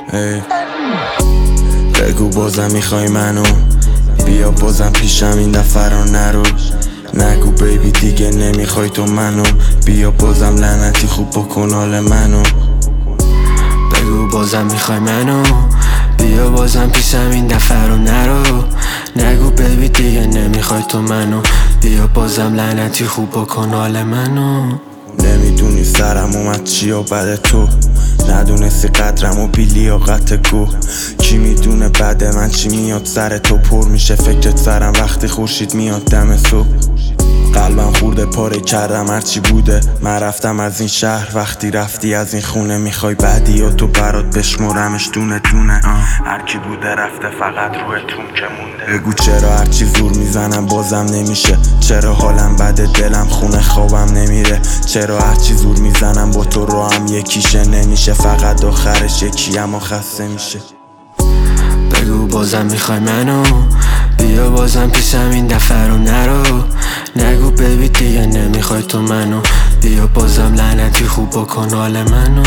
بگو بازم میخوای منو، بیا بازم پیشم این دفعه رو نرو. نگو بیبی دیگه نمیخوای تو منو، بیا بازم لعنتی خوب بکن حال منو. بگو بازم میخوای منو، بیا بازم پیشم این دفعه رو نرو. نگو بیبی دیگه نمیخوای تو منو، بیا بازم لعنتی خوب بکن حال منو. نمیدونی سرم اومد چی و بعد تو، ندونستی قدرم و بی لیاقت گو. کی میدونه بعد من چی میاد سر تو، پر میشه فکرت سرم وقتی خورشید میاد دم صبح. قلبم خورده پاره کردم هرچی بوده، من رفتم از این شهر وقتی رفتی از این خونه. میخوای بعدی یا تو برات بشمرمش دونه دونه، هرکی بوده رفته فقط روحتون که مونده. بگو چرا هرچی زور میزنم بازم نمیشه، چرا حالم بده دلم خونه خوابم نمیره، چرا هرچی زور میزنم با تو رو هم یکیشه نمیشه، فقط آخرش یکی اما خسته میشه. بگو بازم میخوای منو، بیا بازم پیشم این دفعه رو نرو. نگو بیبی دیگه نمیخوای تو منو، بیا بازم لعنتی خوب بکن حال منو.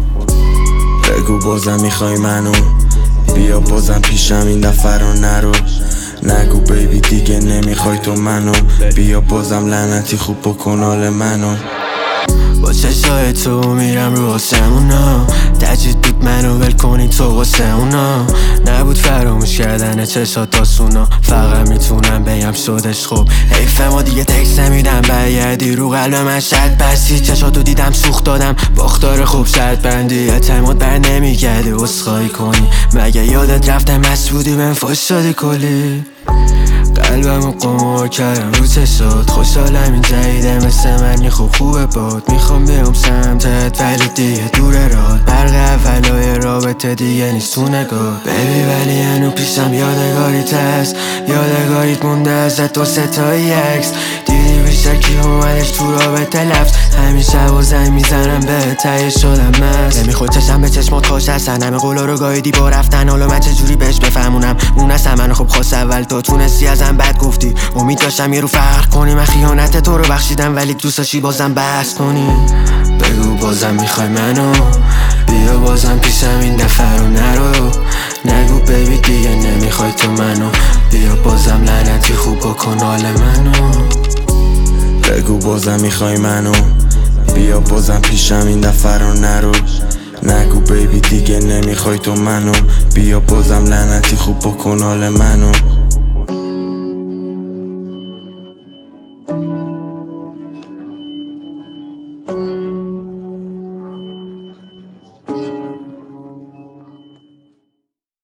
بگو بازم میخوای منو، بیا بازم پیشم این دفعه رو نرو. نگو بیبی دیگه نمیخوای تو منو، بیا بازم لعنتی خوب بکن حال منو. با چشای تو میرم رو آسمونا، تجدید بود منو ول کنی تو واسه اونا. نبود فراموش کردن چشات آسونا، فقط میتونم بگم شدش خوب. حیفه ما دیگه تکس نمیدم برگردی رو قلب من شد بسی. چشاتو دیدم سوخت دادم باختار خوب شرط بندی، اعتماد بر نمیگرده عذرخواهی کنی. مگه یادت رفته مست بودی بهم فاش شدی کلی. قلبمو قمار کردم رو چشات، خوشحالم این جدیده مثل من یه خوبه باد. میخوام بیام سمتت ولی دیگه دوره راد، برق اولای رابطه دیگه نیست تو نگاه. بیبی ولی هنو پیشم یادگاریت هست، یادگاریت مونده ازت دو ستایی عکس. دیدی بیشتر کی اومدش تو رابطه لفت، همیشه با زنگ میزنم به تایی شدم مست. نمیخواد چشم به چشمات خوش هستن، همه قولا رو گایدی با رفتن، حالا من چجوری بهش بفهمونم اون اصلا منو خب خواست اول تو تونستی ازم بد گفتی. امید داشتم یه رو فرق کنی، من خیانت تو رو بخشیدم ولی دوست داشتی بازم بحث کنی. بگو بازم میخوای منو، بیا بازم پیشم این دفعه رو نرو. نگو بیبی دیگه نمیخوای تو منو، بیا بازم لعنتی خوب بکن حال منو. بگو بازم میخوای منو، بیا بازم پیشم این دفعه رو نرو. نگو بیبی دیگه نمیخوای تو منو، بیا بازم لعنتی خوب بکن حال منو.